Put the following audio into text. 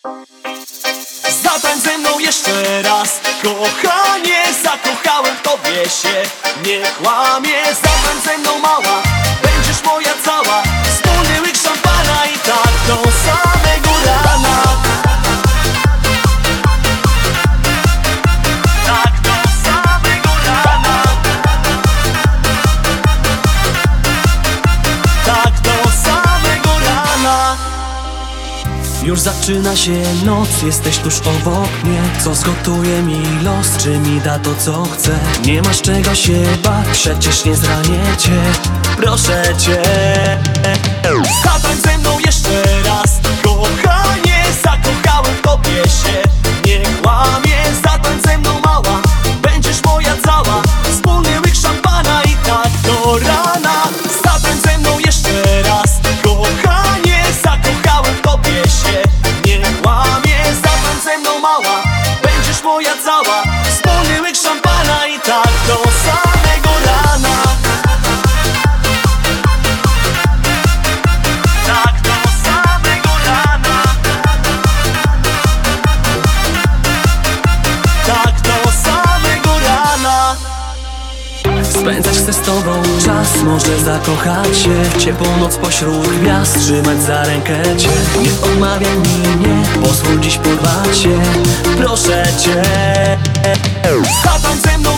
Zatańcz ze mną jeszcze raz, kochanie, zakochałem w tobie się. Nie kłamie, zatańcz ze mną mała, będziesz moja cała. Wspólny łyk szampana i tak do samego rana. Tak do samego rana. Tak do samego rana. Już zaczyna się noc, jesteś tuż obok mnie. Co zgotuje mi los, czy mi da to co chcę? Nie masz czego się bać, przecież nie zranię cię. Proszę cię, zatańcz ze mną jeszcze raz, kochanie, zakochałem w tobie się. Nie kłamie, zatańcz ze mną mała, będziesz moja cała. Wspólny łyk szampana i tak do rana. Zatańcz ze mną jeszcze raz, kochanie, zakochałem w tobie się. Nie kłamie, zatańcz ze mną mała, będziesz moja cała. Wspólny łyk szampana i tak do samego rana. Tak do samego rana. Tak do samego rana. Spędzać chcę z tobą czas, może zakochać się. Ciepłą noc pośród gwiazd, trzymać za rękę cię. Nie odmawiaj mi, nie pozwól dziś porwać się. Proszę cię, zatańcz ze mną